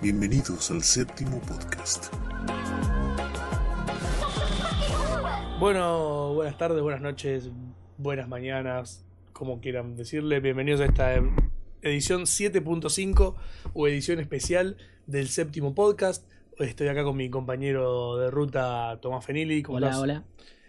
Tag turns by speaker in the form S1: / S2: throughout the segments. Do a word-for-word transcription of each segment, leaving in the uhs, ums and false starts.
S1: Bienvenidos al séptimo podcast.
S2: Bueno, buenas tardes, buenas noches, buenas mañanas, como quieran decirle. Bienvenidos a esta edición siete punto cinco o edición especial del séptimo podcast. Hoy estoy acá con mi compañero de ruta, Tomás Fenili. ¿Cómo
S3: Hola,
S2: estás?
S3: hola.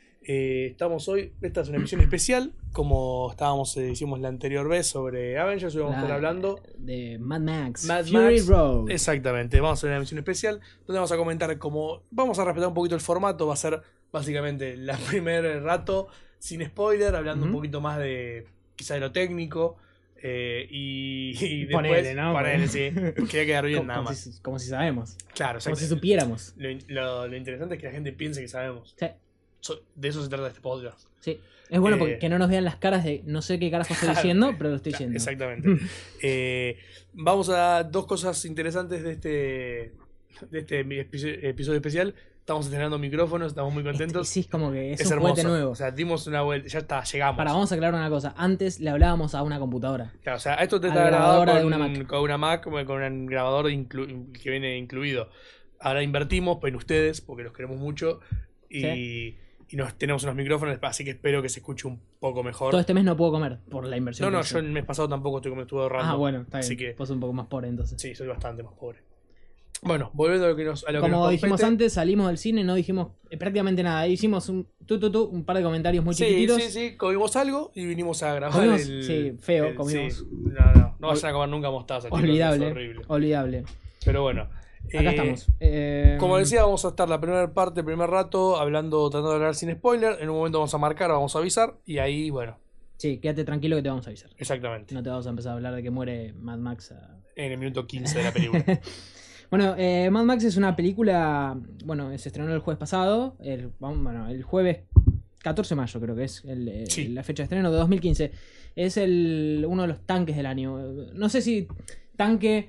S2: Eh, estamos hoy, esta es una emisión especial, como estábamos, eh, hicimos la anterior vez sobre Avengers, hoy vamos a estar hablando
S3: de Mad Max,
S2: Mad
S3: Fury
S2: Max.
S3: Road.
S2: Exactamente, vamos a hacer una emisión especial donde vamos a comentar cómo, vamos a respetar un poquito el formato, va a ser básicamente la primer rato sin spoiler, hablando
S3: Ujú.
S2: un poquito más de quizá de lo técnico, eh, y, y después
S3: Ponele, ¿no?
S2: ponele, sí, quería quedar bien
S3: como,
S2: nada
S3: como
S2: más.
S3: si, como si sabemos,
S2: Claro,
S3: como si
S2: exacto.
S3: supiéramos.
S2: Lo, lo- lo interesante es que la gente piense que sabemos.
S3: Sí,
S2: So- de eso se trata este podcast.
S3: sí. Es bueno
S2: Eh,
S3: porque que no nos vean las caras de no sé qué carajo estoy
S2: Claro,
S3: diciendo, pero lo estoy
S2: Claro,
S3: diciendo.
S2: exactamente. Eh, vamos a dos cosas interesantes de este, de este episodio, episodio especial. Estamos estrenando micrófonos, estamos muy contentos.
S3: Sí, es como que es,
S2: Es
S3: un
S2: hermoso.
S3: juguete nuevo.
S2: O sea, dimos una vuelta, ya está, llegamos.
S3: Para, vamos a aclarar una cosa. Antes le hablábamos a una computadora.
S2: Claro, o sea, esto te
S3: a
S2: está
S3: la
S2: grabado
S3: grabadora
S2: con,
S3: de una Mac.
S2: con una Mac, con un grabador inclu- que viene incluido. Ahora invertimos en ustedes, porque los queremos mucho. Y,
S3: Sí.
S2: y nos, tenemos unos micrófonos, así que espero que se escuche un poco mejor.
S3: Todo este mes no puedo comer por la inversión.
S2: No, no,
S3: que
S2: yo
S3: hice.
S2: el mes pasado tampoco estuve, estuve ahorrando.
S3: Ah, bueno, está bien.
S2: Así que,
S3: Vos sos un poco más pobre entonces.
S2: sí, soy bastante más pobre. Bueno, volviendo a lo que nos, a lo que
S3: Como
S2: nos
S3: dijimos
S2: compete.
S3: antes, salimos del cine, no dijimos eh, prácticamente nada. Hicimos un tu, tu, tu, un par de comentarios muy
S2: Sí,
S3: chiquititos.
S2: sí, sí, comimos algo y vinimos a grabar
S3: Comimos,
S2: el...
S3: sí, feo,
S2: el-
S3: comimos.
S2: sí. No, no, no vayan a comer nunca mostaza, chicos,
S3: Olvidable,
S2: es horrible.
S3: olvidable.
S2: Pero bueno.
S3: Acá
S2: eh,
S3: estamos. Eh,
S2: Como decía, vamos a estar la primera parte, el primer rato, hablando, tratando de hablar sin spoiler. En un momento vamos a marcar, vamos a avisar. Y ahí, bueno,
S3: Sí, quédate tranquilo que te vamos a avisar.
S2: exactamente.
S3: No te vamos a empezar a hablar de que muere Mad Max. a-
S2: En el minuto quince de la película.
S3: Bueno, eh, Mad Max es una película. Bueno, se estrenó el jueves pasado. El, vamos, bueno, el jueves catorce de mayo, creo que es el, eh,
S2: Sí.
S3: la fecha de estreno de dos mil quince. Es el, uno de los tanques del año. No sé si tanque.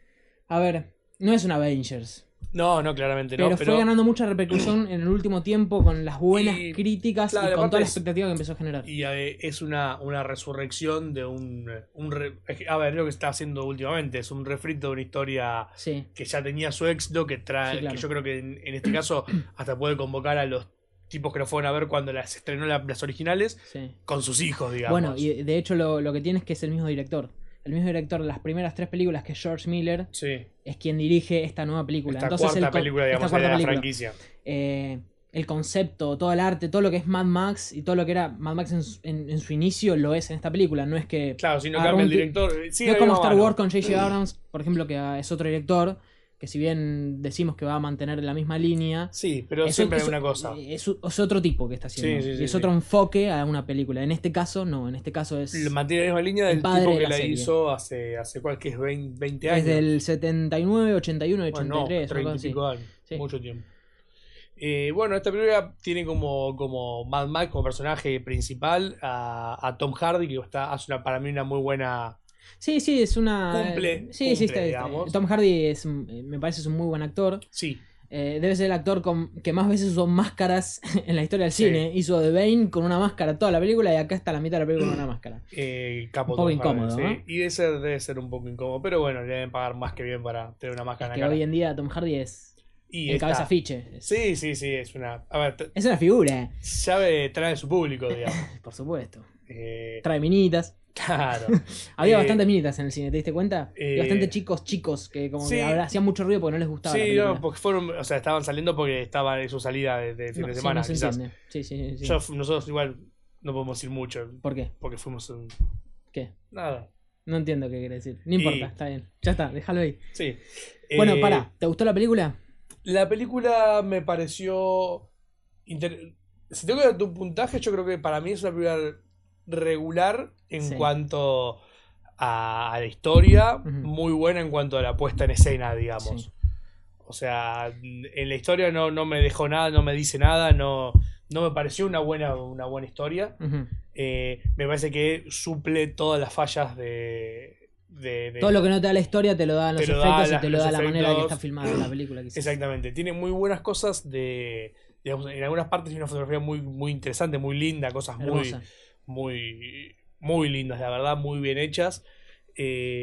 S3: A ver, no es un Avengers.
S2: No, no, claramente no.
S3: Pero,
S2: Pero,
S3: fue ganando mucha repercusión en el último tiempo con las buenas
S2: Y,
S3: críticas
S2: claro,
S3: y con
S2: aparte
S3: toda la
S2: es-
S3: expectativa que empezó a generar.
S2: y eh, es una, una resurrección de un... un re- es que, a ver, es lo que está haciendo últimamente. Es un refrito de una historia
S3: Sí.
S2: que ya tenía su éxito, que trae,
S3: Sí, claro.
S2: que yo creo que en, en este caso hasta puede convocar a los tipos que lo fueron a ver cuando las estrenó la- las originales
S3: Sí.
S2: con sus hijos, digamos.
S3: Bueno, y de hecho lo, lo que tiene es que es el mismo director. El mismo director de las primeras tres películas, que es George Miller,
S2: sí,
S3: es quien dirige esta nueva película.
S2: esta
S3: Entonces,
S2: cuarta
S3: el co-
S2: película, digamos,
S3: esta cuarta
S2: de la
S3: película.
S2: franquicia.
S3: Eh, el concepto, todo el arte, todo lo que es Mad Max y todo lo que era Mad Max en su, en- en su inicio lo es en esta película. No es que
S2: Claro, si no
S3: agarró
S2: cambia el
S3: un ti-
S2: director... sí,
S3: no es
S2: la
S3: como
S2: misma
S3: Star
S2: mano.
S3: Wars con J J Abrams, por ejemplo, que ah, es otro director, que si bien decimos que va a mantener la misma línea,
S2: Sí, pero
S3: es,
S2: siempre
S3: es-
S2: hay una cosa.
S3: es, es otro tipo que está haciendo.
S2: Sí, sí, sí,
S3: y es
S2: sí.
S3: otro enfoque a una película. En este caso, no. En este caso es...
S2: Lo mantiene la misma línea del
S3: el padre
S2: tipo
S3: de
S2: que
S3: la
S2: la
S3: serie.
S2: hizo hace, hace ¿cuál que es? veinte, veinte años.
S3: Desde el setenta y nueve, ochenta y uno,
S2: Bueno,
S3: ochenta y
S2: no,
S3: tres, una
S2: treinta
S3: cosa
S2: y
S3: así.
S2: pico años.
S3: Sí.
S2: Mucho tiempo. Eh, bueno, esta película tiene como, como Mad Max como personaje principal a, a Tom Hardy, que está, hace una, para mí una muy buena...
S3: Sí, sí, es una.
S2: Cumple,
S3: Sí,
S2: cumple,
S3: sí, está, está.
S2: digamos.
S3: Tom Hardy es, eh, me parece es un muy buen actor.
S2: Sí,
S3: Eh, debe ser el actor con, que más veces usó máscaras en la historia del
S2: Sí.
S3: cine. Hizo de Bane con una máscara toda la película y acá está la mitad de la película con una máscara.
S2: eh, capo
S3: Un poco
S2: Tom Hardy,
S3: incómodo,
S2: sí.
S3: ¿no?
S2: Y debe ser, debe ser un poco incómodo, pero bueno, le deben pagar más que bien para tener una
S3: Es
S2: máscara
S3: que
S2: en la cara.
S3: hoy en día Tom Hardy es
S2: Y
S3: el
S2: está.
S3: cabeza afiche. Es,
S2: Sí, sí, sí, es una... A ver, t-
S3: es una figura,
S2: sabe, trae su público, digamos.
S3: por supuesto.
S2: Eh,
S3: Trae minitas.
S2: claro.
S3: Había
S2: Eh,
S3: bastantes minitas en el cine, ¿te diste cuenta?
S2: eh,
S3: Y bastante chicos, chicos, que como
S2: sí.
S3: que habla- hacían mucho ruido porque no les gustaba la
S2: Sí,
S3: película.
S2: no, porque fueron, o sea, estaban saliendo porque estaban en su salida de, de fin
S3: No,
S2: de
S3: sí,
S2: semana,
S3: no se
S2: quizás.
S3: entiende. Sí, sí, sí, sí.
S2: Yo, nosotros igual no podemos decir mucho,
S3: ¿Por qué?
S2: porque fuimos en...
S3: ¿Qué?
S2: Nada.
S3: No entiendo qué quiere decir. No importa,
S2: Y-
S3: está bien. Ya está, déjalo ahí.
S2: Sí.
S3: Bueno,
S2: Eh,
S3: pará, ¿te gustó la película?
S2: La película me pareció... inter- Si tengo que darte un puntaje, yo creo que para mí es una película regular en
S3: Sí.
S2: cuanto a, a la historia,
S3: Ujú.
S2: muy buena en cuanto a la puesta en escena, digamos.
S3: Sí.
S2: O sea, en la historia no, no me dejó nada, no me dice nada, no, no me pareció una buena, una buena historia.
S3: Ujú.
S2: Eh, me parece que suple todas las fallas de... de- de-
S3: Todo lo que no te da la historia te lo dan los
S2: Te lo da
S3: efectos
S2: la-
S3: y te lo
S2: los
S3: da la manera que
S2: efectos.
S3: está filmada la película. quizás.
S2: Exactamente, tiene muy buenas cosas de... Digamos, en algunas partes tiene una fotografía muy, muy interesante, muy linda, cosas muy,
S3: Hermosa.
S2: muy, muy lindas, la verdad, muy bien hechas. Eh,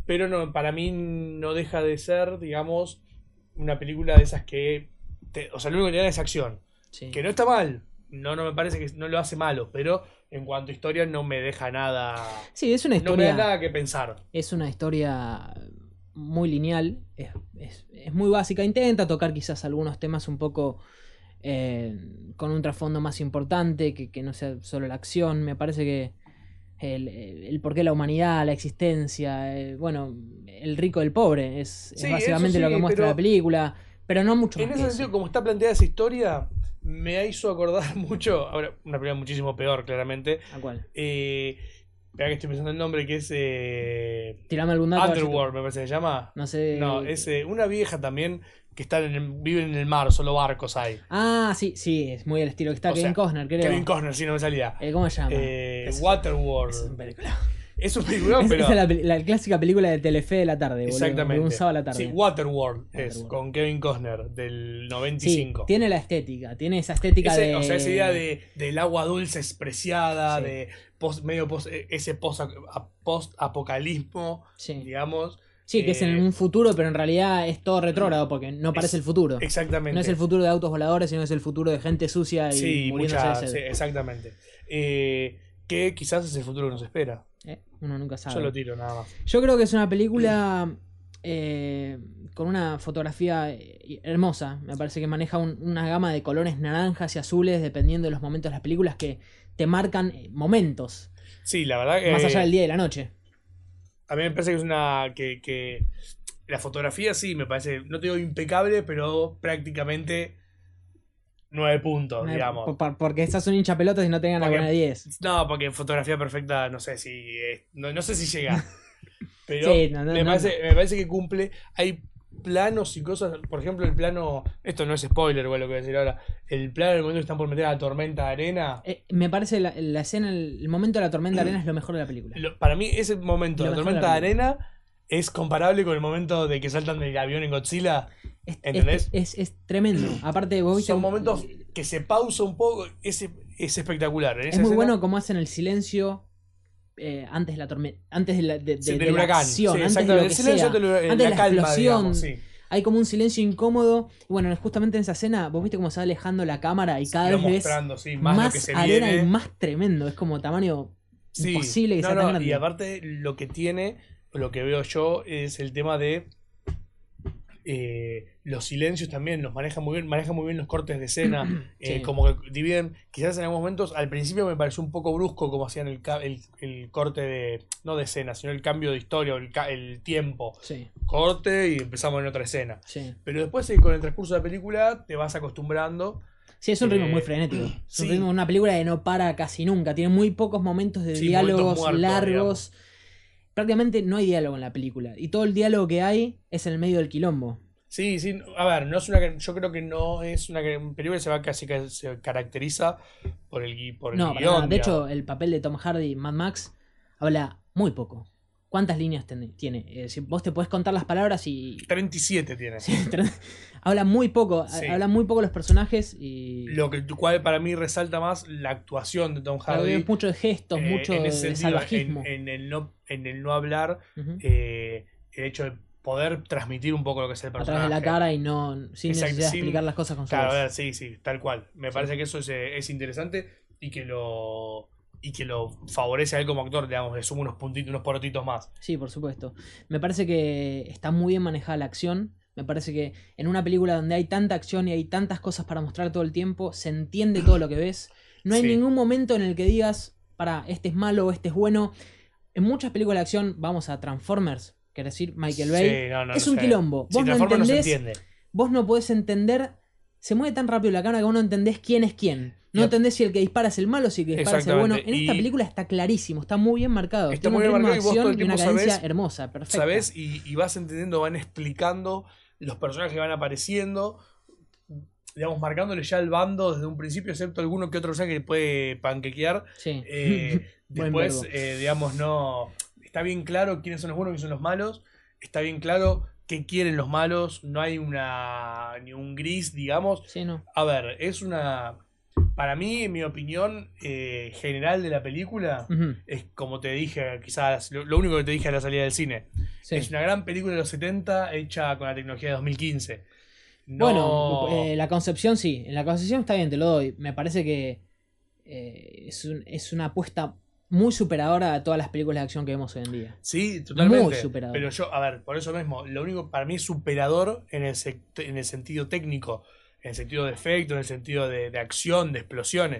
S2: pero no, para mí no deja de ser, digamos, una película de esas que... Te, o sea, lo único que tiene es acción.
S3: Sí.
S2: Que no está mal. No, no me parece que no lo hace malo, pero en cuanto a historia no me deja nada...
S3: Sí, es una
S2: No me
S3: historia.
S2: da nada que pensar.
S3: Es una historia muy lineal. Es, es, es muy básica. Intenta tocar quizás algunos temas un poco eh, con un trasfondo más importante, que, que no sea solo la acción. Me parece que el, el, el porqué de la humanidad, la existencia, eh, bueno, el rico del pobre, es, es
S2: Sí,
S3: básicamente
S2: eso
S3: lo
S2: sí,
S3: que muestra
S2: pero
S3: la película. Pero no mucho
S2: en
S3: más
S2: ese
S3: que
S2: sentido,
S3: eso.
S2: como está planteada esa historia, me hizo acordar mucho... Ahora, una película muchísimo peor, claramente.
S3: ¿A cuál?
S2: Eh, espera que estoy pensando el nombre, que es... Eh,
S3: Tirame algún dato. a ver si-
S2: Underworld, me parece que se llama.
S3: No sé.
S2: No, es eh, una vieja también que está en el- vive en el mar, solo barcos hay.
S3: Ah, sí, sí, es muy el estilo que está
S2: O
S3: Kevin
S2: sea,
S3: Costner, creo.
S2: Kevin Costner, sí, no me salía.
S3: Eh, ¿Cómo se llama?
S2: Eh,
S3: Es-
S2: Waterworld.
S3: Es un película.
S2: Es un peliculón,
S3: Es-
S2: pero...
S3: Esa es la, peli- la clásica película de Telefe de la tarde, boludo.
S2: Exactamente.
S3: De un sábado a la tarde.
S2: Sí, Waterworld es,
S3: Waterworld.
S2: con Kevin Costner, del noventa y
S3: Sí,
S2: cinco.
S3: tiene la estética, tiene esa estética
S2: Ese-
S3: de...
S2: O sea, esa idea de, del agua dulce despreciada,
S3: Sí.
S2: de post, medio post, ese post, post apocalismo,
S3: Sí.
S2: digamos.
S3: Sí, que es en
S2: Eh,
S3: un futuro, pero en realidad es todo retrógrado porque no parece
S2: es-
S3: el futuro.
S2: Exactamente.
S3: No es el futuro de autos voladores, sino es el futuro de gente sucia y
S2: Sí,
S3: muriéndose
S2: mucha,
S3: de
S2: sí,
S3: sed.
S2: exactamente. Eh, que quizás es el futuro que nos espera.
S3: Eh, Uno nunca sabe.
S2: Yo lo tiro nada más.
S3: Yo creo que es una película eh, con una fotografía eh, hermosa. Me parece que maneja un- una gama de colores naranjas y azules dependiendo de los momentos de las películas que te marcan eh, momentos,
S2: Sí, la verdad que
S3: más allá del día y la noche.
S2: a mí me parece que es una que, que la fotografía sí me parece, no te digo impecable, pero prácticamente nueve puntos,
S3: Eh,
S2: digamos.
S3: por- por- porque estás un hincha pelotas y no tengan la
S2: Porque-
S3: buena diez.
S2: No, porque fotografía perfecta no sé si eh, no, no sé si llega. Pero
S3: Sí, no, no,
S2: me,
S3: no,
S2: parece, me parece que cumple. Hay planos y cosas, por ejemplo, el plano, esto no es spoiler, igual lo que voy a decir ahora, el plano del momento que están por meter a la tormenta de arena.
S3: Eh, me parece la, la escena, el, el momento de la tormenta de arena es lo mejor de la película.
S2: Lo- para mí ese momento
S3: Lo
S2: de la
S3: mejor de
S2: tormenta
S3: la
S2: de
S3: película.
S2: arena es comparable con el momento de que saltan del avión en Godzilla.
S3: Es,
S2: ¿Entendés?
S3: Es, es, es tremendo. Aparte, vos viste.
S2: Son momentos que se pausa un poco, es, es espectacular. En
S3: Es
S2: esa
S3: muy
S2: escena-
S3: bueno cómo hacen el silencio eh, antes de la tormenta. Antes de la, de, de-
S2: Sí,
S3: de
S2: del
S3: la
S2: huracán.
S3: acción.
S2: Sí,
S3: antes de
S2: exactamente.
S3: lo
S2: El
S3: que
S2: silencio
S3: sea.
S2: te lo-
S3: Antes
S2: la
S3: de la
S2: calma,
S3: explosión.
S2: digamos, sí.
S3: Hay como un silencio incómodo. Y bueno, justamente en esa escena, vos viste cómo se va alejando la cámara y cada
S2: Lo
S3: vez ves
S2: mostrando, sí, más,
S3: más,
S2: lo que se
S3: arena
S2: viene.
S3: y más tremendo. Es como tamaño
S2: Sí.
S3: imposible que
S2: No,
S3: sea
S2: no,
S3: tan grande.
S2: y aparte lo que tiene, lo que veo yo, es el tema de eh, los silencios también, los maneja muy bien, maneja muy bien los cortes de escena, eh,
S3: Sí.
S2: como que dividen, quizás en algunos momentos, al principio me pareció un poco brusco como hacían el, ca- el, el corte de, no de escena, sino el cambio de historia, o el, ca- el tiempo,
S3: Sí,
S2: corte y empezamos en otra escena.
S3: sí.
S2: Pero después eh, con el transcurso de la película te vas acostumbrando.
S3: Sí, es un ritmo
S2: Eh,
S3: muy frenético. Es un
S2: sí.
S3: ritmo, una película que no para casi nunca. Tiene muy pocos momentos de
S2: Sí,
S3: diálogos
S2: momentos muertos,
S3: largos. Prácticamente no hay diálogo en la película. Y todo el diálogo que hay es en el medio del quilombo.
S2: Sí, sí, a ver, no es una, yo creo que no es una película que se va casi que se caracteriza por el, gui- por el
S3: No, para
S2: guión.
S3: nada. De
S2: digamos.
S3: hecho, el papel de Tom Hardy, Mad Max, habla muy poco. ¿Cuántas líneas ten- tiene? Eh, si vos te podés contar las palabras y.
S2: treinta y siete tiene.
S3: Sí, habla muy poco.
S2: Sí.
S3: Hablan muy poco los personajes y.
S2: Lo que cual para mí resalta más la actuación de Tom
S3: Claro,
S2: Hardy.
S3: es mucho de gestos,
S2: eh,
S3: mucho
S2: en
S3: de,
S2: ese
S3: de
S2: sentido,
S3: salvajismo.
S2: en, en el no, en el no hablar,
S3: Ujú.
S2: eh, el hecho de poder transmitir un poco lo que es el
S3: A
S2: personaje.
S3: través de la cara y no sin
S2: Exacto,
S3: necesidad de
S2: sin-
S3: explicar las cosas con su
S2: Claro,
S3: voz.
S2: a ver, sí, sí, tal cual. Me
S3: Sí.
S2: parece que eso es, eh, es interesante y que lo y que lo favorece a él como actor, digamos, le suma unos puntitos, unos porotitos más.
S3: Sí, por supuesto. Me parece que está muy bien manejada la acción. Me parece que en una película donde hay tanta acción y hay tantas cosas para mostrar todo el tiempo, se entiende todo lo que ves. No hay
S2: Sí.
S3: ningún momento en el que digas, para, este es malo o este es bueno. En muchas películas de acción, vamos a Transformers, quiere decir Michael Bay.
S2: Sí, no, no,
S3: es
S2: no
S3: un
S2: sé.
S3: quilombo.
S2: Si
S3: Vos no
S2: Transformers no se
S3: entendés,
S2: entiende.
S3: vos no podés entender. Se mueve tan rápido la cámara que vos no entendés quién es quién. No
S2: Y a-
S3: entendés si el que dispara es el malo o si el que dispara es el bueno. En
S2: Exactamente.
S3: esta
S2: Y-
S3: película está clarísimo, está muy bien marcado.
S2: Está
S3: Tiene
S2: muy
S3: un
S2: bien
S3: ritmo de
S2: marcado y vos todo
S3: acción
S2: el
S3: y una
S2: tiempo
S3: cadencia
S2: sabés-
S3: hermosa, perfecta.
S2: ¿Sabes? Y, y vas entendiendo, van explicando los personajes que van apareciendo, digamos, marcándole ya el bando desde un principio, excepto alguno que otro personaje que puede panquequear.
S3: Sí.
S2: Eh,
S3: Buen
S2: después,
S3: verbo.
S2: eh, digamos, no. Está bien claro quiénes son los buenos y quiénes son los malos. Está bien claro qué quieren los malos. No hay una ni un gris, digamos.
S3: Sí, no.
S2: A ver, es una. Para mí, en mi opinión eh, general de la película,
S3: Ujú.
S2: es como te dije, quizás lo, lo único que te dije a la salida del cine.
S3: Sí.
S2: Es una gran película de los setenta hecha con la tecnología de dos mil quince. No...
S3: Bueno, eh, la concepción sí, en la concepción está bien, te lo doy. Me parece que eh, es, un- es una apuesta muy superadora a todas las películas de acción que vemos hoy en día.
S2: Sí, totalmente.
S3: Muy superador.
S2: Pero yo, a ver, por eso mismo, lo único para mí es superador en el, sec- en el sentido técnico, en el sentido de efecto, en el sentido de, de acción, de explosiones.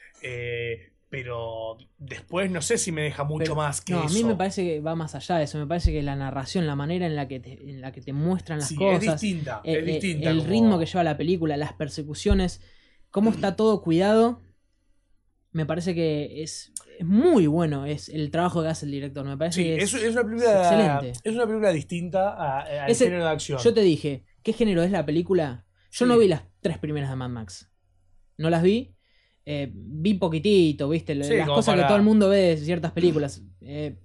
S2: Eh, pero después no sé si me deja mucho
S3: Pero,
S2: más que
S3: no,
S2: eso.
S3: a mí me parece que va más allá de eso. Me parece que la narración, la manera en la que te, en la que te muestran las
S2: Sí,
S3: cosas,
S2: es distinta,
S3: eh,
S2: es
S3: eh,
S2: distinta.
S3: el
S2: como-
S3: ritmo que lleva la película, las persecuciones, cómo está todo cuidado, me parece que es, es muy bueno es el trabajo que hace el director. Me parece
S2: Sí,
S3: que
S2: es,
S3: es,
S2: es una
S3: es
S2: película.
S3: excelente.
S2: Es una película distinta a- al
S3: Ese-
S2: género de acción.
S3: Yo te dije, ¿qué género es la película? Yo
S2: Sí.
S3: no vi las tres primeras de Mad Max. No las vi. Eh, vi poquitito, ¿viste?
S2: Sí,
S3: las
S2: como
S3: cosas
S2: para-
S3: que todo el mundo ve de ciertas películas. Eh,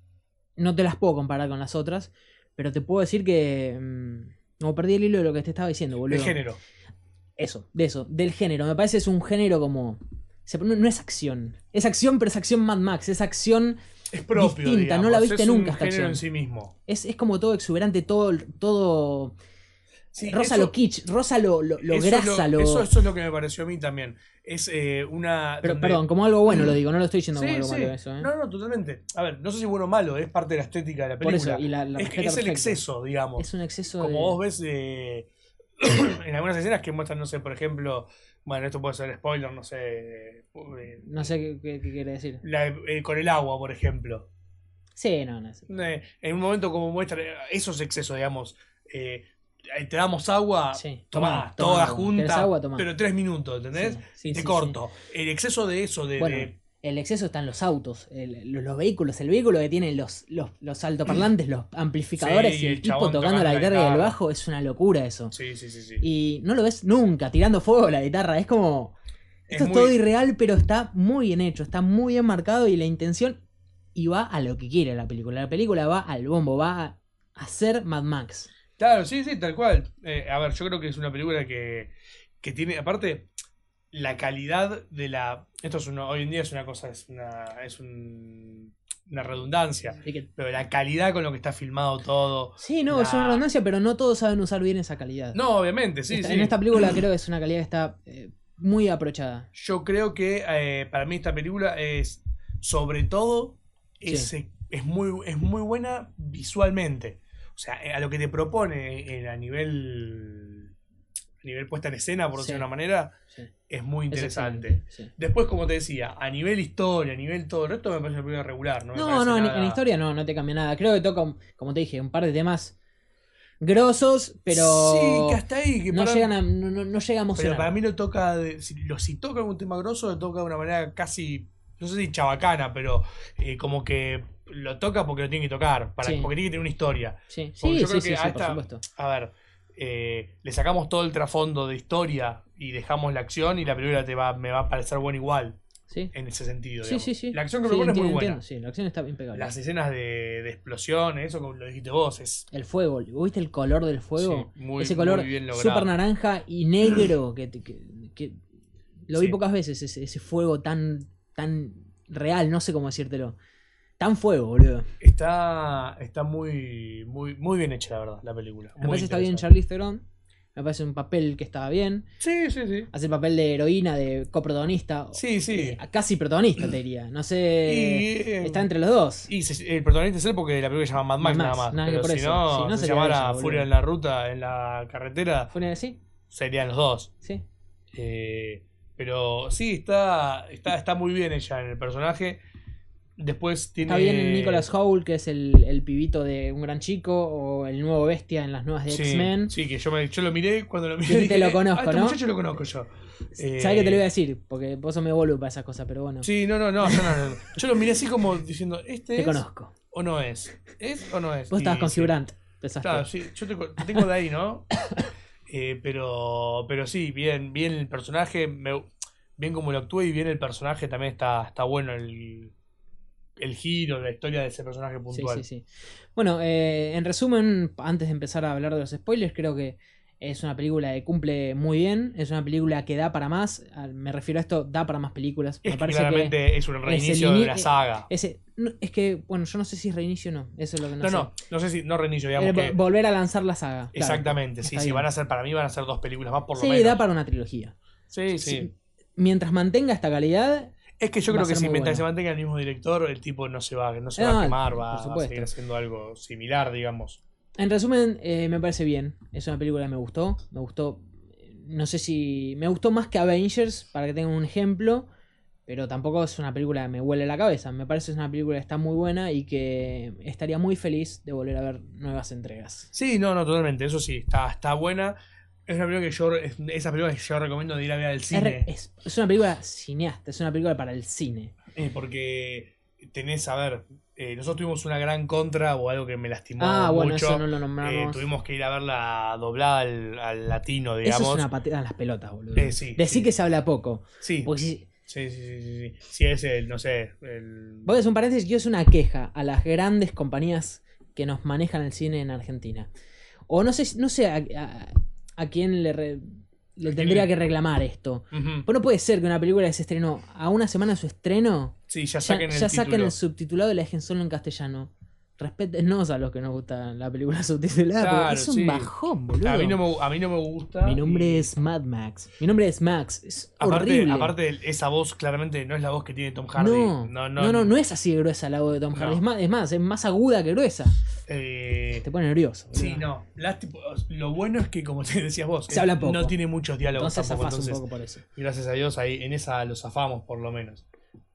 S3: no te las puedo comparar con las otras. Pero te puedo decir que. mm, como perdí el hilo de lo que te estaba diciendo, boludo.
S2: El género.
S3: Eso, de eso, del género. Me parece que es un género como. se- No, no es acción. Es acción, pero es acción Mad Max. Es acción.
S2: Es propio.
S3: Distinta,
S2: digamos.
S3: no la viste
S2: es
S3: nunca
S2: un
S3: esta
S2: género
S3: acción.
S2: en sí mismo.
S3: Es, es como todo exuberante, todo. todo
S2: Sí,
S3: rosa
S2: eso-
S3: lo kitsch, rosa lo, lo, lo
S2: eso es
S3: grasa, lo.
S2: Eso, eso es lo que me pareció a mí también. Es eh, una.
S3: Pero,
S2: donde-
S3: perdón, como algo bueno lo digo, no lo estoy diciendo
S2: Sí,
S3: como algo
S2: sí.
S3: malo eso, ¿eh?
S2: No, no, totalmente. A ver, no sé si bueno o malo, es parte de la estética de la
S3: Por
S2: película.
S3: eso, y la, la
S2: es
S3: receta
S2: es el
S3: perfecto.
S2: exceso, digamos.
S3: Es un exceso
S2: Como
S3: de.
S2: vos ves eh, en algunas escenas que muestran, no sé, por ejemplo, bueno, esto puede ser spoiler, no sé, eh,
S3: No sé qué, qué- qué quiere decir.
S2: la- eh, con el agua, por ejemplo.
S3: Sí, no, no sé.
S2: Eh, en un momento como muestra esos excesos, digamos, eh, eh, te damos agua,
S3: Sí,
S2: tomá,
S3: tomá, tomá
S2: toda
S3: agua.
S2: junta,
S3: ¿Querés agua? Tomá.
S2: pero tres minutos, ¿entendés?
S3: Sí, sí,
S2: y te
S3: sí,
S2: corto. El exceso de eso, de...
S3: Bueno,
S2: de-
S3: el exceso está en los autos, el- los, los vehículos, el vehículo que tiene los, los, los altoparlantes, los amplificadores
S2: Sí,
S3: y el,
S2: el
S3: tipo
S2: chabón
S3: tocando la
S2: tocando la
S3: guitarra y el
S2: guitarra.
S3: bajo, es una locura eso.
S2: Sí, sí, sí, sí.
S3: Y no lo ves nunca tirando fuego a la guitarra, es como.
S2: Es
S3: Esto es,
S2: muy-
S3: todo irreal, pero está muy bien hecho, está muy bien marcado y la intención. Y va a lo que quiere la película. La película va al bombo, va a hacer Mad Max.
S2: Claro, sí, sí, tal cual. Eh, a ver, yo creo que es una película que, que tiene, aparte, la calidad de la... Esto es una, hoy en día es una cosa, es una, es un- una redundancia,
S3: Así que-
S2: pero la calidad con lo que está filmado todo...
S3: sí, no,
S2: La-
S3: es una redundancia, pero no todos saben usar bien esa calidad.
S2: No, obviamente, sí,
S3: Esta-
S2: sí.
S3: En esta película creo que es una calidad que está eh, muy aprovechada.
S2: Yo creo que eh, para mí esta película es, sobre todo, es,
S3: Sí.
S2: es, muy, es muy buena visualmente. O sea, a lo que te propone en- a nivel a nivel puesta en escena, por
S3: Sí.
S2: decirlo de una manera,
S3: Sí.
S2: es muy
S3: Es
S2: interesante.
S3: excelente, sí.
S2: Después, como te decía, a nivel historia, a nivel todo el resto, me parece una película regular. No, me
S3: No,
S2: parece
S3: no, en,
S2: nada-
S3: en historia no, no te cambia nada. Creo que toca, como te dije, un par de temas grosos, pero
S2: Sí, que hasta ahí. Que
S3: no,
S2: para-
S3: llegan a, no, no- no llega a
S2: Pero
S3: emocionar.
S2: para mí lo toca. De- si, lo, si toca un tema grosso, lo toca de una manera casi. No sé si chabacana, pero eh, como que lo toca porque lo tiene que tocar. Para,
S3: Sí.
S2: Porque tiene que tener una historia.
S3: Sí,
S2: Porque
S3: sí,
S2: yo
S3: sí,
S2: creo
S3: sí,
S2: que
S3: sí,
S2: a
S3: por
S2: esta-
S3: supuesto.
S2: A ver, eh, le sacamos todo el trasfondo de historia y dejamos la acción y la película te va, me va a parecer buena igual.
S3: Sí,
S2: En ese sentido.
S3: sí,
S2: digamos.
S3: sí, sí.
S2: La acción que
S3: Sí,
S2: propone es muy
S3: entiendo,
S2: buena.
S3: entiendo, sí, la acción está impecable.
S2: Las escenas de, de explosiones, eso como lo dijiste vos, es
S3: El fuego, ¿viste el color del fuego?
S2: sí, muy,
S3: Ese color
S2: muy bien logrado.
S3: súper naranja y negro que, que- que- lo vi
S2: Sí.
S3: pocas veces, ese, ese fuego tan, tan real, no sé cómo decírtelo. Tan fuego, boludo.
S2: Está, está muy, muy, muy bien hecha, la verdad, la película.
S3: Me
S2: Muy
S3: parece que está bien
S2: interesante.
S3: Charlize Theron. Me parece un papel que estaba bien.
S2: Sí, sí, sí.
S3: Hace el papel de heroína, de coprotagonista.
S2: Sí, sí.
S3: Eh, casi protagonista, te diría. No sé.
S2: Y, eh,
S3: está entre los dos.
S2: Y se- el protagonista es él porque la película se llama Mad Max,
S3: Mad
S2: nada
S3: Max,
S2: más.
S3: nada que
S2: Pero
S3: por
S2: si
S3: eso.
S2: no,
S3: Si no
S2: se
S3: sería
S2: llamara
S3: ella, boludo.
S2: Furia en la ruta, en la carretera,
S3: ¿Fue así?
S2: serían los dos.
S3: Sí.
S2: Eh, pero sí, está, está, está muy bien ella en el personaje. Después tiene.
S3: Está bien el Nicholas Hoult, que es el, el pibito de Un Gran Chico, o el nuevo bestia en las nuevas de
S2: Sí,
S3: X-Men.
S2: sí, que yo, me, yo lo miré cuando lo miré.
S3: Sí, te
S2: dije,
S3: lo conozco,
S2: "Ah, este
S3: ¿no?"
S2: muchacho lo conozco yo. Eh,
S3: ¿Sabes qué te lo iba a decir? Porque vos sos medio boludo para esas cosas, pero bueno.
S2: Sí, no, no, no, yo, no, no. Yo lo miré así como diciendo, ¿este
S3: te
S2: es
S3: conozco.
S2: o no es? ¿Es o no es?
S3: Vos estabas
S2: Y
S3: con
S2: sí.
S3: Hugh Grant. Pensaste.
S2: Claro, sí, yo te, te tengo de ahí, ¿no? Eh, pero, pero sí, bien, bien el personaje, me- bien como lo actúa y bien el personaje también está, está bueno el, el giro, la historia de ese personaje
S3: Sí,
S2: puntual.
S3: sí, sí. Bueno, eh, en resumen, antes de empezar a hablar de los spoilers, creo que Es una película que cumple muy bien, es una película que da para más. Me refiero a esto, da para más películas.
S2: Es
S3: Me
S2: que
S3: parece
S2: claramente
S3: que
S2: es un
S3: es
S2: reinicio
S3: el ini-
S2: de una saga.
S3: Ese, no, es que, bueno, yo no sé si es reinicio o no. Eso es lo que no,
S2: No,
S3: sé.
S2: no, no sé si, no reinicio, digamos
S3: Eh,
S2: que...
S3: Volver a lanzar la saga. claro.
S2: Exactamente, sí,
S3: Está
S2: sí,
S3: bien.
S2: van a ser, para mí van a ser dos películas más por lo
S3: Sí,
S2: menos.
S3: da para una trilogía.
S2: Sí, sí.
S3: Sí, mientras mantenga esta calidad,
S2: Es que yo
S3: Va
S2: creo
S3: a
S2: que
S3: ser
S2: si
S3: muy
S2: mientras
S3: bueno.
S2: se mantenga el mismo director, el tipo no se va, no se
S3: No,
S2: va a quemar, va,
S3: por
S2: va a
S3: supuesto.
S2: seguir haciendo algo similar, digamos.
S3: en resumen, eh, me parece bien. Es una película que me gustó. Me gustó. No sé si. Me gustó más que Avengers, para que tengan un ejemplo. Pero tampoco es una película que me huele la cabeza. Me parece que es una película que está muy buena y que estaría muy feliz de volver a ver nuevas entregas.
S2: Sí, no, no, totalmente, eso sí, está, está buena. Es una película que yo, es, esa película que yo recomiendo de ir a ver al
S3: Es,
S2: cine.
S3: re- es- es una película cineasta, es una película para el cine.
S2: Eh, porque tenés, a ver, eh, nosotros tuvimos una gran contra o algo que me lastimó
S3: Ah, bueno,
S2: mucho.
S3: eso no lo
S2: Eh,
S3: nombramos.
S2: tuvimos que ir a verla doblada al, al latino,
S3: Eso
S2: digamos.
S3: es una patada en las pelotas, boludo.
S2: Eh, sí,
S3: Decí
S2: sí.
S3: que se habla poco.
S2: Sí,
S3: Porque si,
S2: sí, sí, sí, sí, sí. Si es el, no sé, el...
S3: Voy a hacer un paréntesis, yo es una queja a las grandes compañías que nos manejan el cine en Argentina. O no sé, no sé a, a- a quién le, re- le tendría que reclamar esto.
S2: Ujú.
S3: Pues no puede ser que una película que se estrenó a una semana de su estreno,
S2: Sí, ya
S3: ya,
S2: saquen el
S3: ya saquen
S2: título.
S3: el subtitulado y la dejen solo en castellano. Respétenos a los que nos gusta la película subtitulada,
S2: Claro,
S3: porque es un
S2: sí.
S3: bajón, boludo.
S2: A mí, no me, a mí no me gusta.
S3: Mi nombre
S2: y-
S3: es Mad Max. Mi nombre es Max. Es
S2: Aparte,
S3: horrible.
S2: aparte, esa voz claramente no es la voz que tiene Tom Hardy.
S3: no,
S2: no,
S3: no, no, no, es así de gruesa la voz de Tom
S2: No.
S3: Hardy. Es más, es más, es más aguda que gruesa.
S2: eh,
S3: Te pone nervioso. boludo.
S2: sí, no. Lástico- lo bueno es que, como te decías vos,
S3: Se
S2: eh,
S3: habla poco.
S2: no tiene muchos diálogos
S3: Entonces
S2: tampoco.
S3: zafás un
S2: Entonces,
S3: poco por eso.
S2: gracias a Dios, ahí en esa lo zafamos por lo menos.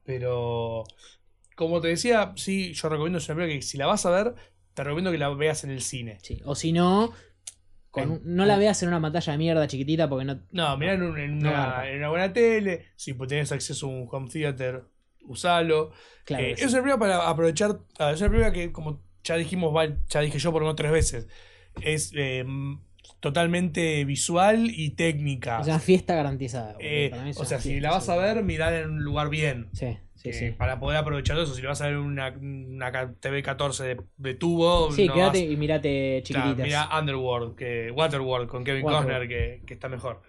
S2: Pero, como te decía, sí, yo recomiendo es una película que si la vas a ver, te recomiendo que la veas en el cine.
S3: Sí. O si no, con un- no la veas en una pantalla de mierda chiquitita porque no.
S2: No, mirá en, un- en
S3: No
S2: una,
S3: garpa.
S2: en una buena tele, si tenés acceso a un home theater, usalo.
S3: Claro.
S2: Eh,
S3: que sí.
S2: es una película para aprovechar, ah, es una película que, como ya dijimos, va- ya dije yo por lo menos tres veces, es eh, totalmente visual y técnica.
S3: Es una fiesta garantizada. boludo.
S2: Eh,
S3: Para mí es
S2: o
S3: una
S2: sea, si
S3: fiesta,
S2: la vas
S3: sí.
S2: a ver, mirá en un lugar bien.
S3: Sí, sí,
S2: eh,
S3: sí.
S2: Para poder aprovechar eso, si la vas a ver en una, una T V catorce de, de tubo,
S3: Sí,
S2: no
S3: quédate
S2: vas-
S3: y mirate
S2: Claro,
S3: chiquititas.
S2: mirá Underworld, que, Waterworld con Kevin
S3: Waterworld.
S2: Costner, que, que está mejor.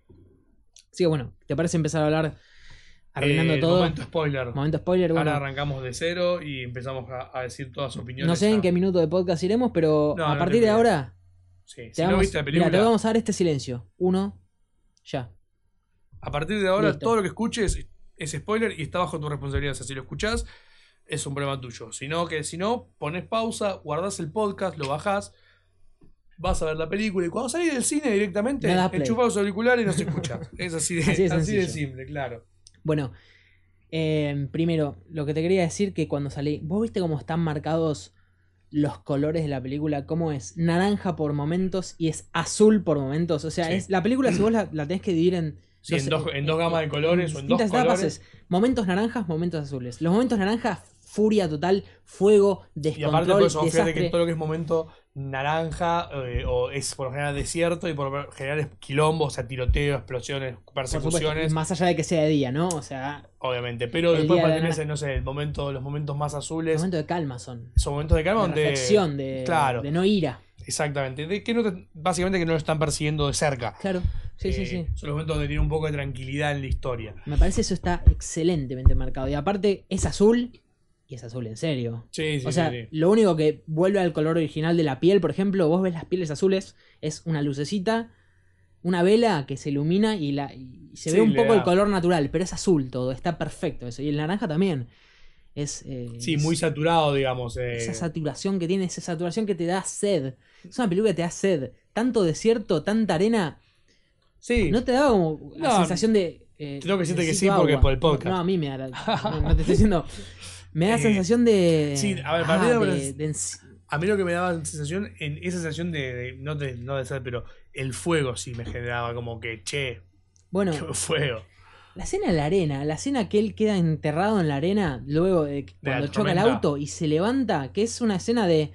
S3: Sí, bueno, ¿te parece empezar a hablar arruinando
S2: Eh,
S3: todo?
S2: Momento spoiler.
S3: Momento spoiler, bueno.
S2: Ahora arrancamos de cero y empezamos a, a decir todas sus opiniones.
S3: No sé en
S2: a-
S3: qué minuto de podcast iremos, pero
S2: No,
S3: a
S2: no
S3: partir
S2: te
S3: de
S2: preocupes.
S3: ahora
S2: Sí,
S3: te
S2: Si no
S3: vamos,
S2: viste la
S3: mira,
S2: película,
S3: te vamos a dar este silencio. Uno, ya.
S2: a partir de ahora
S3: Listo.
S2: todo lo que escuches es spoiler y está bajo tu responsabilidad. O sea, si lo escuchás, es un problema tuyo. Si no, que si no, pones pausa, guardás el podcast, lo bajás, vas a ver la película y cuando salís del cine directamente,
S3: Le das play.
S2: enchufás los auriculares y no se escucha. Es así de,
S3: Así de
S2: así de
S3: sencillo.
S2: simple, claro.
S3: Bueno, eh, primero, lo que te quería decir que cuando salí, ¿vos viste cómo están marcados los colores de la película? ¿Cómo es naranja por momentos y es azul por momentos? O sea,
S2: Sí.
S3: es la película, si vos la, la tenés que dividir en...
S2: Sí, en dos- en dos gamas de colores o en dos
S3: distintas etapas,
S2: colores.
S3: es momentos naranjas, momentos azules. Los momentos naranjas, furia total, fuego,
S2: Y
S3: descontrol,
S2: aparte, por eso, fíjate
S3: desastre.
S2: que todo lo que es momento naranja eh, o es por lo general desierto y por lo general es quilombo, o sea, tiroteo, explosiones,
S3: Por supuesto,
S2: persecuciones,
S3: más allá de que sea de día, ¿no? O sea,
S2: obviamente. Pero
S3: el
S2: después
S3: día de
S2: tenés,
S3: la-
S2: no sé, el momento, los momentos más azules,
S3: momentos de calma son.
S2: son momentos de calma
S3: De
S2: donde.
S3: reflexión, de,
S2: Claro,
S3: de no ira.
S2: exactamente. De que no te- básicamente que no lo están persiguiendo de cerca.
S3: Claro, sí, sí,
S2: Eh,
S3: sí.
S2: Son los momentos donde tiene un poco de tranquilidad en la historia.
S3: Me parece eso está excelentemente marcado. Y aparte es azul, y es azul en serio.
S2: Sí, sí,
S3: O sea,
S2: sí, sí.
S3: lo único que vuelve al color original de la piel, por ejemplo, vos ves las pieles azules, es una lucecita, una vela que se ilumina y, la, y se
S2: Sí,
S3: ve un
S2: le
S3: poco
S2: da-
S3: el color natural, pero es azul todo, está perfecto eso. Y el naranja también. Es, eh,
S2: Sí,
S3: es-
S2: muy saturado, digamos. eh.
S3: esa saturación que tiene, esa saturación que te da sed. Es una película que te da sed. Tanto desierto, tanta arena.
S2: Sí.
S3: ¿No te da como la
S2: No,
S3: sensación de. Eh,
S2: tengo que decirte que
S3: necesito
S2: sí, porque
S3: agua?
S2: por el podcast.
S3: No, a mí me da. la- no, no te estoy diciendo. Me da
S2: Eh,
S3: sensación de.
S2: sí, a ver, para
S3: ah,
S2: mí la
S3: de-
S2: verdad-
S3: de ens-
S2: A mí lo que me daba sensación, en esa sensación de, de- no, de no de ser, pero el fuego sí me generaba como que, che,
S3: Bueno,
S2: qué fuego.
S3: la escena de la arena, la escena que él queda enterrado en la arena luego de que-
S2: De la
S3: cuando choca el
S2: tormenta.
S3: auto y se levanta, que es una escena de.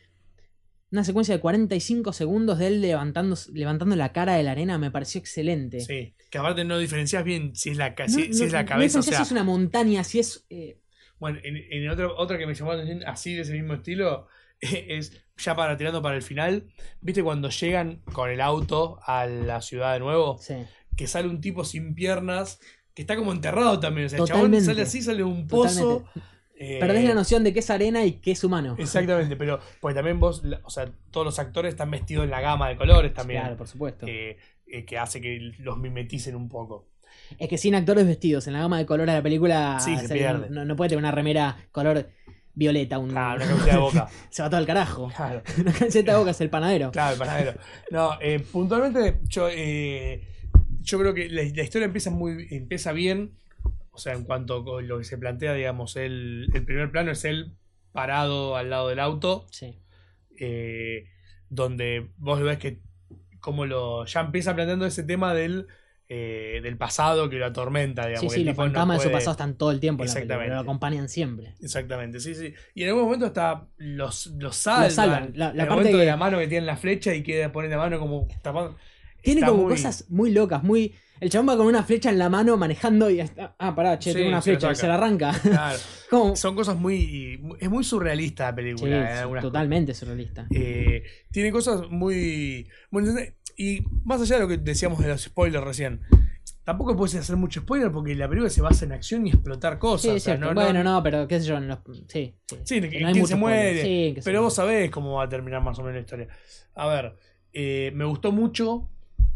S3: Una secuencia de cuarenta y cinco segundos de él levantando, levantando la cara de la arena, me pareció excelente.
S2: Sí, que aparte no diferencias bien si es la, ca-
S3: No,
S2: si, si
S3: no-
S2: es la
S3: no
S2: cabeza, o
S3: diferencias
S2: sea,
S3: si es una montaña, si es. eh,
S2: bueno, en, en otro, otra que me llamó la atención así de ese mismo estilo, es ya para tirando para el final. ¿Viste cuando llegan con el auto a la ciudad de nuevo?
S3: Sí.
S2: Que sale un tipo sin piernas, que está como enterrado también. O sea, el
S3: Totalmente.
S2: chabón sale así, sale de un pozo.
S3: Eh, Perdés la noción de qué es arena y qué es humano.
S2: Exactamente, pero pues también vos, o sea, todos los actores están vestidos en la gama de colores también.
S3: Claro, por supuesto.
S2: Eh, eh, que hace que los mimeticen un poco.
S3: Es que sin actores vestidos en la gama de colores de la película
S2: Sí, se
S3: o sea,
S2: pierde.
S3: no, no puede tener una remera color violeta. Un...
S2: Claro, una camiseta de Boca.
S3: Se va todo al carajo.
S2: Claro.
S3: Una camiseta de Boca es el panadero.
S2: Claro, el panadero. No, eh, puntualmente yo, eh, yo creo que la, la historia empieza muy empieza bien. O sea, en cuanto a lo que se plantea, digamos, el, el primer plano es él parado al lado del auto.
S3: Sí.
S2: Eh, donde vos ves que como lo ya empieza planteando ese tema del, eh, del pasado que lo atormenta, digamos.
S3: Sí,
S2: que
S3: sí,
S2: el
S3: los
S2: tipo no
S3: fantasmas de su
S2: puede-
S3: pasado están todo el tiempo en la película,
S2: Exactamente.
S3: lo acompañan siempre.
S2: Exactamente, sí, sí. Y en algún momento hasta los, los salvan.
S3: Los salvan. La- la
S2: en el
S3: parte
S2: momento de
S3: que-
S2: la mano que tiene la flecha y queda pone la mano como tapando.
S3: Tiene
S2: Está
S3: como
S2: muy-
S3: cosas muy locas, muy... El chabón va con una flecha en la mano manejando y... está- Ah, pará, che,
S2: Sí,
S3: tengo una
S2: se la
S3: flecha y
S2: saca.
S3: se la arranca.
S2: Claro.
S3: Como...
S2: Son cosas muy. Es muy surrealista la
S3: Sí,
S2: película. en
S3: sí,
S2: algunas
S3: totalmente surrealista.
S2: Eh, tiene cosas muy. Bueno, y más allá de lo que decíamos de los spoilers recién, tampoco puedes hacer mucho spoiler porque la película se basa en acción y explotar cosas.
S3: Sí,
S2: o
S3: es
S2: sea,
S3: cierto.
S2: no-
S3: bueno,
S2: no-
S3: no, pero qué sé yo. en los- Sí, sí.
S2: Sí,
S3: Que
S2: que-
S3: no hay
S2: quién
S3: mucho
S2: se muere.
S3: spoiler. Sí, que se
S2: pero vos
S3: muere.
S2: sabés cómo va a terminar más o menos la historia. A ver, eh, me gustó mucho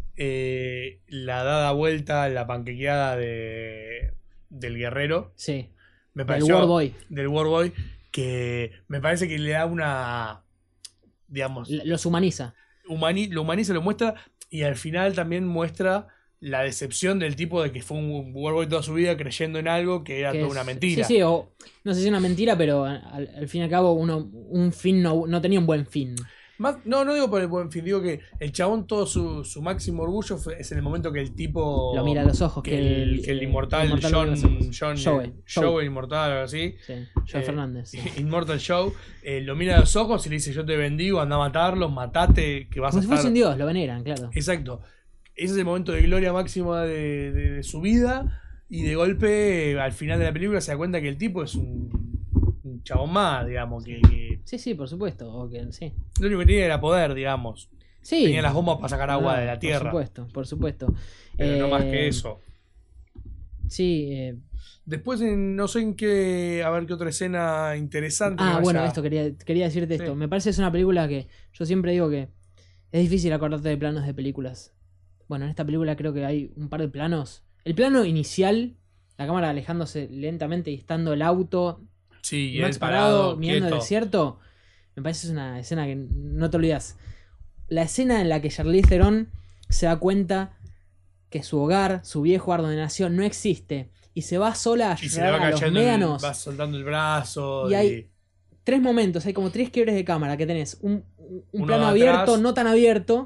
S2: eh, la dada vuelta, la panquequeada de, del guerrero.
S3: Sí.
S2: Me
S3: El
S2: pareció,
S3: War Boy.
S2: Del War Boy, que me parece que le da una. Digamos.
S3: L- Los humaniza.
S2: humani- lo humaniza, lo muestra y al final también muestra la decepción del tipo de que fue un Warboy toda su vida creyendo en algo que era
S3: que
S2: toda
S3: es-
S2: una mentira.
S3: Sí, sí, o no sé si es una mentira, pero al, al fin y al cabo uno, un fin no, no tenía un buen fin.
S2: Más, no, no digo por el buen fin, digo que el chabón todo su, su máximo orgullo fue- es en el momento que el tipo...
S3: Lo mira a los ojos.
S2: Que el, que el inmortal,
S3: lo mira a
S2: John,
S3: los ojos.
S2: John,
S3: Joe,
S2: Joe,
S3: Joe.
S2: el inmortal o algo así.
S3: Sí, Joe
S2: Eh,
S3: Fernández. sí.
S2: Immortal Joe, eh, lo mira a los ojos y le dice yo te bendigo, anda a matarlos, matate, que vas
S3: Como
S2: a
S3: si
S2: estar...
S3: fuese un dios, lo veneran, claro.
S2: Exacto. Ese es el momento de gloria máxima de, de- de su vida. Y de golpe, al final de la película, se da cuenta que el tipo es un, un chabón más, digamos. Que, que
S3: Sí, sí, por supuesto. O que, sí.
S2: lo único que tenía era poder, digamos.
S3: Sí.
S2: Tenía las bombas para sacar agua
S3: Ah,
S2: de la tierra.
S3: Por supuesto, por supuesto.
S2: Pero no
S3: Eh,
S2: más que eso.
S3: Sí. eh,
S2: Después, en- no sé en qué. A ver qué otra escena interesante.
S3: Ah,
S2: me
S3: bueno,
S2: vaya-
S3: esto quería, quería decirte
S2: Sí.
S3: esto. Me parece que es una película que yo siempre digo que es difícil acordarte de planos de películas. Bueno, en esta película creo que hay un par de planos. El plano inicial, la cámara alejándose lentamente y estando el auto,
S2: Sí, y
S3: Max
S2: él
S3: parado,
S2: parado,
S3: mirando el
S2: quieto.
S3: desierto, me parece que es una escena que no te olvidas. La escena en la que Charlize Theron se da cuenta que su hogar, su viejo hogar donde nació, no existe y se va sola a
S2: Y se le va
S3: ayudar a los
S2: cayendo, el-
S3: médanos.
S2: va soltando el brazo.
S3: Y hay tres momentos, hay como tres quiebres de cámara que tenés. Un, un
S2: Uno
S3: plano
S2: de
S3: abierto,
S2: atrás.
S3: no tan abierto,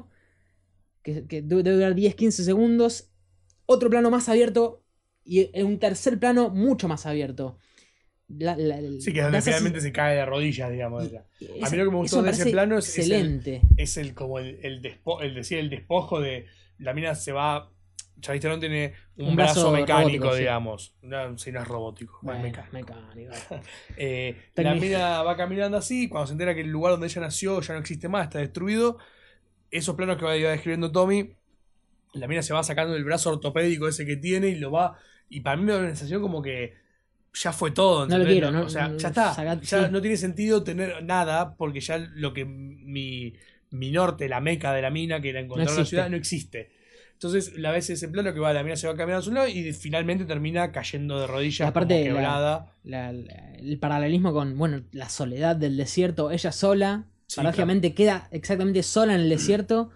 S3: que, que debe debe durar diez quince segundos. Otro plano más abierto y en un tercer plano mucho más abierto. La- la-
S2: Sí, que es
S3: da
S2: donde
S3: esa
S2: finalmente se cae de rodillas, digamos. ella.
S3: sen-
S2: A mí lo que me gustó
S3: eso
S2: de ese
S3: parece
S2: plano es- es el-
S3: excelente.
S2: Es el como el, el, despo- el decir el despojo de la mina se va. Charlize Theron tiene un,
S3: Un
S2: brazo,
S3: brazo
S2: mecánico,
S3: robótico, sí.
S2: digamos. No, si no es robótico,
S3: Bueno,
S2: es mecánico.
S3: mecánico.
S2: Eh, la
S3: Técnico.
S2: mina va caminando así, cuando se entera que el lugar donde ella nació ya no existe más, está destruido. Esos planos que va iba describiendo Tommy, la mina se va sacando el brazo ortopédico ese que tiene y lo va. Y para mí me da una sensación como que ya fue todo.
S3: No lo
S2: ¿entendés?
S3: quiero, no-
S2: O sea,
S3: no-
S2: ya está.
S3: saca-
S2: ya
S3: sí.
S2: no tiene sentido tener nada porque ya lo que mi, mi norte, la meca de la mina, que era encontrar
S3: No
S2: una
S3: existe.
S2: ciudad, no existe. Entonces la ves ese plano que va, la mina se va caminando a su lado y finalmente termina cayendo de rodillas,
S3: Y aparte,
S2: como quebrada.
S3: La- la- el paralelismo con, bueno, la soledad del desierto, ella sola,
S2: Sí,
S3: paradójicamente queda exactamente sola en el desierto,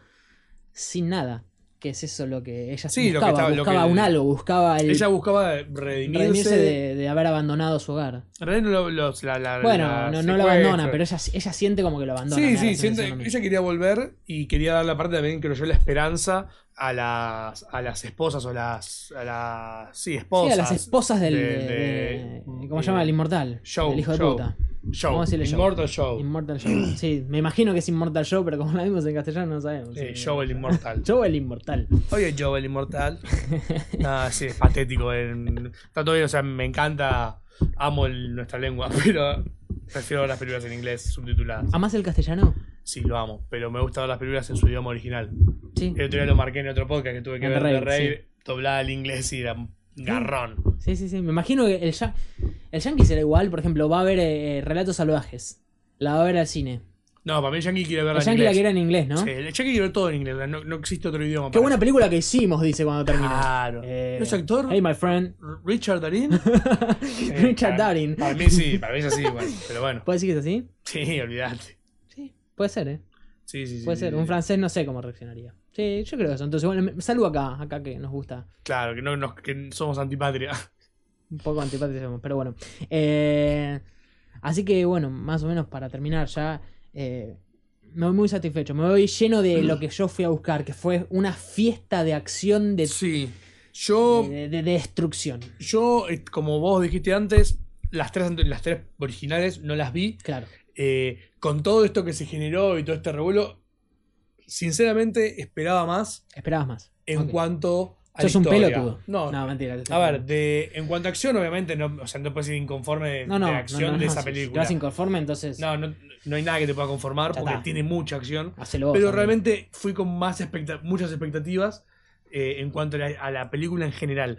S3: sin nada. Que es eso lo que ella
S2: Sí, lo que
S3: buscaba,
S2: estaba- lo
S3: buscaba
S2: que-
S3: un algo, buscaba el
S2: Ella buscaba redimirse.
S3: redimirse de, de haber abandonado su hogar.
S2: En realidad no lo- los- la, la-
S3: Bueno,
S2: la
S3: no, no lo
S2: secuestra.
S3: abandona, pero ella, ella siente como que lo abandona.
S2: Sí,
S3: me da
S2: sí,
S3: la
S2: siente-
S3: sensación a mí.
S2: ella quería volver y quería dar la parte también, creo yo, la esperanza a las, a las esposas o las, a las, sí,
S3: Sí,
S2: esposas.
S3: a las esposas del.
S2: de-
S3: de-
S2: de-
S3: ¿Cómo
S2: de-
S3: se llama? El inmortal.
S2: Joe,
S3: el hijo de
S2: Joe.
S3: puta.
S2: Show,
S3: Vamos a decirle Joe.
S2: Immortal Show.
S3: Immortal Joe. Sí, me imagino que es Immortal Joe, pero como la vimos en castellano no sabemos.
S2: Eh,
S3: Sí.
S2: Joe el Inmortal.
S3: Joe el inmortal.
S2: Oye, Joe el Inmortal. Ah, sí, es patético. en- Está todo bien, o sea, me encanta. Amo el- nuestra lengua, pero Prefiero ver las películas en inglés subtituladas.
S3: ¿Amás el castellano?
S2: Sí, lo amo, pero me gusta ver las películas en su idioma original.
S3: Sí.
S2: El otro día lo marqué en otro podcast que tuve que
S3: En
S2: ver
S3: The
S2: de
S3: Raid,
S2: Rey, doblada al inglés y era un garrón.
S3: Sí, sí, sí. Me imagino que el, ya- el yankee será igual. Por ejemplo, va a ver eh, Relatos Salvajes. La va a ver al cine.
S2: No, para mí el Yankee quiere verla
S3: El
S2: en
S3: yankee
S2: inglés.
S3: la quiere en inglés, ¿no?
S2: Sí, el Yankee quiere ver todo en inglés, no, no existe otro idioma.
S3: Qué
S2: para
S3: buena
S2: eso.
S3: película que hicimos, dice cuando termina.
S2: Claro.
S3: Eh,
S2: ¿No es actor?
S3: Hey, my friend.
S2: Richard Darín.
S3: Richard
S2: para-
S3: Darin.
S2: Para mí sí, para mí es así, bueno, pero bueno.
S3: ¿Puedes decir que es así?
S2: Sí, olvidate.
S3: Sí, puede ser, ¿eh?
S2: Sí, sí, sí.
S3: Puede
S2: sí,
S3: ser.
S2: sí.
S3: Un francés no sé cómo reaccionaría. Sí, yo creo eso. Entonces, bueno, me- salud acá, acá que nos gusta.
S2: Claro, que, no, nos- que somos antipatria.
S3: Un poco antipáticos somos, pero bueno. Eh, así que, bueno, más o menos para terminar ya. eh, me voy muy satisfecho. Me voy lleno de lo que yo fui a buscar, que fue una fiesta de acción de,
S2: Sí. Yo,
S3: de, de- de destrucción.
S2: yo, eh, como vos dijiste antes, las tres, ante- las tres originales no las vi.
S3: Claro.
S2: Eh, con todo esto que se generó y todo este revuelo, sinceramente esperaba más
S3: Esperabas más.
S2: en
S3: Ok.
S2: cuanto a
S3: Sos
S2: la
S3: un
S2: historia.
S3: pelotudo.
S2: No,
S3: No, mentira. te estoy
S2: a ver,
S3: jodiendo.
S2: de, en cuanto a acción, obviamente, no, o sea, no puedes ir inconforme de,
S3: no, no,
S2: de
S3: no,
S2: acción
S3: no, no,
S2: de
S3: no,
S2: esa
S3: si
S2: película.
S3: vas inconforme, entonces.
S2: No, no, no hay nada que te pueda conformar
S3: Ya
S2: porque
S3: está.
S2: tiene mucha acción.
S3: Hacelo vos,
S2: Pero
S3: amigo.
S2: realmente fui con más expecta- muchas expectativas eh, en cuanto a la, a la película en general.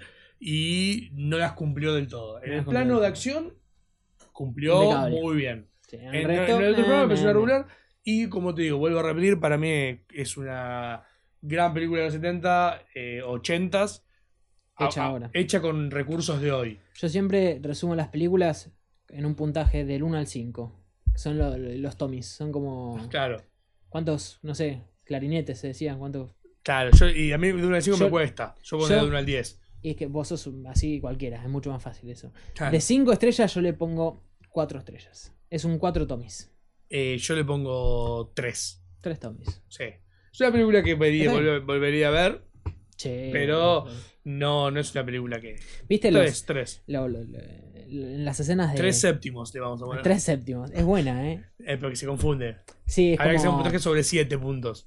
S2: Y no las cumplió del todo. En
S3: No
S2: el
S3: las cumplió
S2: plano
S3: del
S2: de
S3: todo.
S2: acción, cumplió
S3: Impecable.
S2: muy bien.
S3: Sí,
S2: En,
S3: el resto,
S2: en el otro
S3: eh,
S2: programa me pareció
S3: eh,
S2: una regular. Y como te digo, vuelvo a repetir, para mí es una gran película de los setenta, eh, ochentas.
S3: Hecha
S2: a- a-
S3: ahora.
S2: Hecha con recursos de hoy.
S3: Yo siempre resumo las películas en un puntaje del uno al cinco. Son lo- lo- los Tommys. Son como.
S2: Claro.
S3: ¿Cuántos? No sé. Clarinetes se decían. ¿Cuántos?
S2: Claro, yo, y a mí de uno al cinco
S3: Yo-
S2: me cuesta. Yo pongo
S3: yo-
S2: de uno al diez.
S3: Y es que vos sos así cualquiera. Es mucho más fácil eso.
S2: Claro.
S3: De cinco estrellas yo le pongo cuatro estrellas. Es un cuatro Tommys.
S2: Eh, yo le pongo tres.
S3: tres Tommys.
S2: Sí. Es una película que vería-
S3: Está bien.
S2: volver- volvería a ver,
S3: Che.
S2: pero no, no es una película que.
S3: ¿Viste los,
S2: Tres, tres.
S3: lo- lo- lo- en las escenas de.
S2: Tres séptimos le vamos a poner.
S3: Tres séptimos. Es buena, ¿eh?
S2: Eh, porque se confunde.
S3: Sí, es
S2: Habría que hacer un
S3: como.
S2: puntaje sobre siete puntos.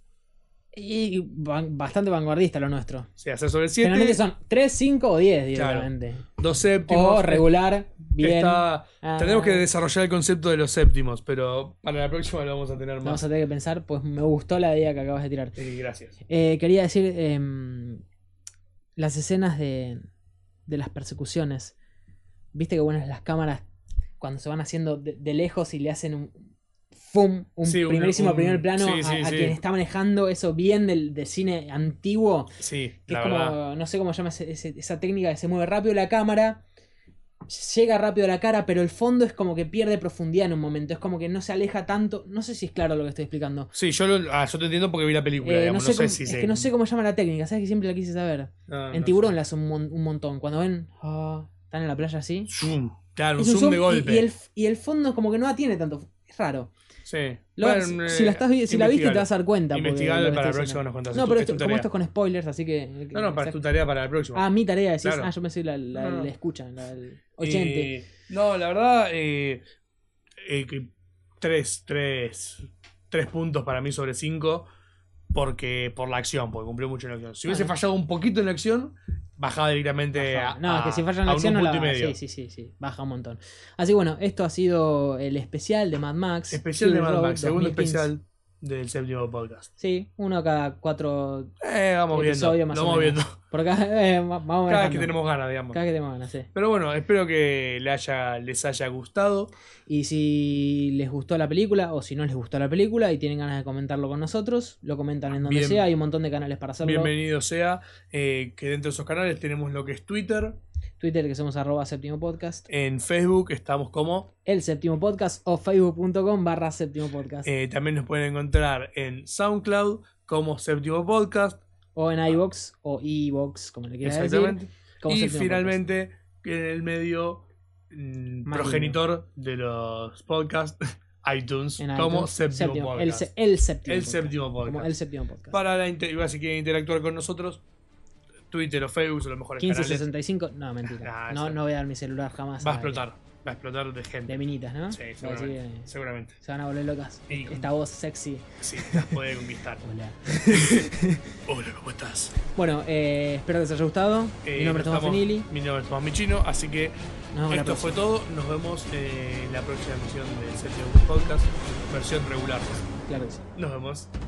S3: Y van- bastante vanguardista lo nuestro.
S2: O sea, hacer sobre siete.
S3: Generalmente son tres, cinco o diez
S2: Claro.
S3: directamente.
S2: Dos séptimos.
S3: O regular, bien.
S2: Está-
S3: Ah.
S2: Tenemos que desarrollar el concepto de los séptimos, pero para la próxima lo vamos a tener
S3: Vamos
S2: más.
S3: a tener que pensar, pues me gustó la idea que acabas de tirar.
S2: Eh, gracias.
S3: Eh, quería decir, em, las escenas de, de las persecuciones. Viste que buenas las cámaras cuando se van haciendo de, de lejos y le hacen un ¡fum! Un
S2: Sí, un-
S3: primerísimo
S2: un-
S3: primer plano
S2: sí,
S3: a,
S2: sí,
S3: a
S2: sí.
S3: quien está manejando eso bien del, del cine antiguo.
S2: Sí,
S3: Que
S2: la
S3: es como,
S2: verdad.
S3: no sé cómo se llama ese- ese- esa técnica que se mueve rápido la cámara, llega rápido a la cara, pero el fondo es como que pierde profundidad en un momento. Es como que no se aleja tanto. No sé si es claro lo que estoy explicando.
S2: Sí, yo, lo, ah, yo te entiendo porque vi la película.
S3: Eh,
S2: digamos,
S3: no sé
S2: no
S3: cómo-
S2: sé si
S3: es
S2: se-
S3: que no sé cómo llama la técnica, ¿sabes? Que siempre la quise saber.
S2: No,
S3: En
S2: no
S3: Tiburón
S2: sé.
S3: la hace un, mon- un montón. Cuando ven, ah, están en la playa así.
S2: Zoom. Claro, un
S3: Es un
S2: zoom,
S3: zoom
S2: de
S3: y-
S2: golpe.
S3: Y, el, y el fondo como que no tiene tanto. Es raro.
S2: Sí.
S3: Lo-
S2: Bueno,
S3: si, la estás, vi- si la viste te vas a dar cuenta. porque
S2: Investigalo
S3: lo que
S2: para la
S3: estoy
S2: próxima
S3: diciendo.
S2: nos contás.
S3: No,
S2: Es tu-
S3: pero
S2: es tu
S3: esto- como
S2: tarea.
S3: esto es con spoilers, así que.
S2: No, no, para tu tarea para la próxima.
S3: Ah, mi tarea decís.
S2: Claro.
S3: Ah, yo pensé la, la,
S2: No, no.
S3: la escucha, la, el oyente.
S2: Eh, no, la verdad, eh, eh, que tres, tres, tres puntos para mí sobre cinco. Porque, por la acción, porque cumplió mucho en la acción. Si hubiese
S3: Ah.
S2: fallado un poquito en la acción, bajaba directamente
S3: Baja.
S2: a,
S3: No, es que si falla en
S2: a
S3: la
S2: un
S3: acción no la
S2: punto y medio.
S3: Sí, sí, sí, sí. Baja un montón. Así bueno, esto ha sido el especial de Mad Max.
S2: Especial de
S3: Fury
S2: Mad
S3: Road
S2: Max, segundo
S3: dos mil quince.
S2: especial del séptimo podcast.
S3: Sí, uno cada cuatro
S2: Eh, vamos viendo.
S3: episodios más
S2: Lo
S3: o
S2: vamos
S3: menos.
S2: viendo.
S3: Por cada, eh, vamos
S2: Cada vez que
S3: manejando.
S2: tenemos ganas, digamos.
S3: Cada vez que tenemos ganas, sí.
S2: Pero bueno, espero que le haya, les haya gustado.
S3: Y si les gustó la película o si no les gustó la película y tienen ganas de comentarlo con nosotros, lo comentan en donde
S2: Bien.
S3: sea. Hay un montón de canales para hacerlo.
S2: Bienvenido sea. eh, que dentro de esos canales tenemos lo que es Twitter.
S3: Twitter, que somos arroba séptimo podcast.
S2: En Facebook estamos como.
S3: El séptimo podcast o facebook.com barra séptimo podcast.
S2: eh, también nos pueden encontrar en SoundCloud como Séptimo Podcast.
S3: O en iVoox o iVoox, como le quieras decir.
S2: Exactamente.
S3: como
S2: Y
S3: Séptimo
S2: finalmente, en el medio mm,
S3: Más
S2: progenitor de los podcasts, iTunes,
S3: En
S2: como
S3: iTunes.
S2: Séptimo,
S3: El,
S2: Podcast.
S3: se- el séptimo
S2: El
S3: podcast.
S2: séptimo podcast.
S3: Como el séptimo podcast.
S2: Para la inter- igual si quieren interactuar con nosotros, Twitter o Facebook son los mejores
S3: quince
S2: canales.
S3: sesenta y cinco. No, mentira.
S2: Nah,
S3: no,
S2: eso-
S3: no voy a dar mi celular jamás.
S2: Va a
S3: al aire.
S2: explotar. Va a explotar de gente.
S3: De minitas, ¿no?
S2: Sí,
S3: Va a decir,
S2: seguramente.
S3: eh,
S2: seguramente.
S3: se van a volver locas.
S2: Y-
S3: Esta voz sexy.
S2: Sí, las puede conquistar.
S3: Hola.
S2: Hola, ¿cómo estás?
S3: Bueno, eh, espero que les haya gustado.
S2: Eh,
S3: Mi nombre es
S2: nos
S3: Tomás
S2: estamos-
S3: Finili.
S2: Mi nombre es Tomás Michino, así que
S3: Nos vemos la
S2: esto fue
S3: próxima.
S2: todo. Nos vemos eh, en la próxima emisión del séptimo podcast, versión regular.
S3: Claro que sí.
S2: Nos vemos.